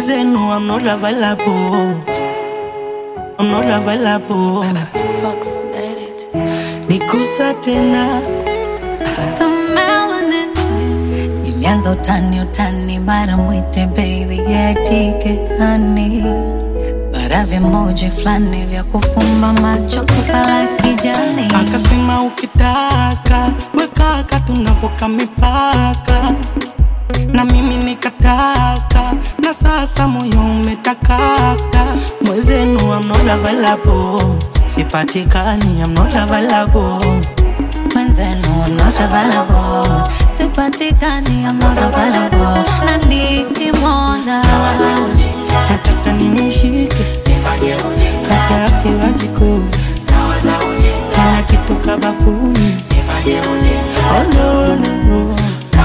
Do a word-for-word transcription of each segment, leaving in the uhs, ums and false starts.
Mwezenu I'm not available, I'm not available. Fox made it. Nikusa tena The melanin. Nilianza utani utani mara mwite baby yetike honey. Bara vimoji flani vya kufumba macho kupala kijani. akasema ukitaka wekaka tunavuka mipaka, na mimi nikataka, na sasa moyo umetakata. Mwezenu I'm not available, sipatikani I'm not available. Mwenzenu I'm not available, sipatikani I'm not available. Na nikimwona nataka nimshike, hata akiwa jikoni, kila kitu kabafuni. Oh no no no,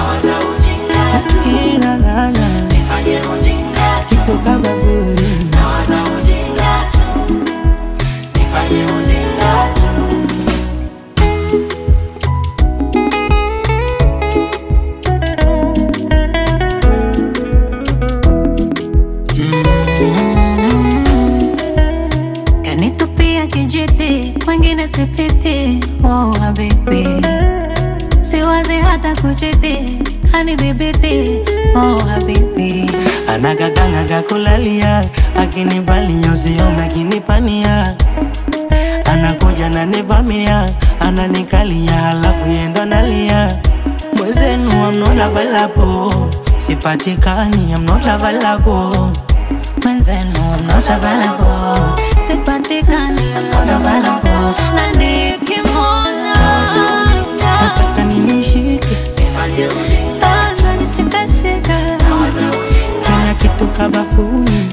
kila nana kitu kabafuni. Kanitupia kijiti, wengine sipiti. Oh habibi, siwazi hata kuchiti, kanidhibiti. Oh habibi, Anagaganaga kulalia, akinivalia usiome akinipania. Anakuja na nivamia, ananikalia halafu yendo nalia. Mwezenu I'm not available, sipatikani I'm not available. mwenzenu I'm not available, sipatikani I'm not available. Na nikimwona Nataka nimshike, ananishikashika, kila kitu kabafuni.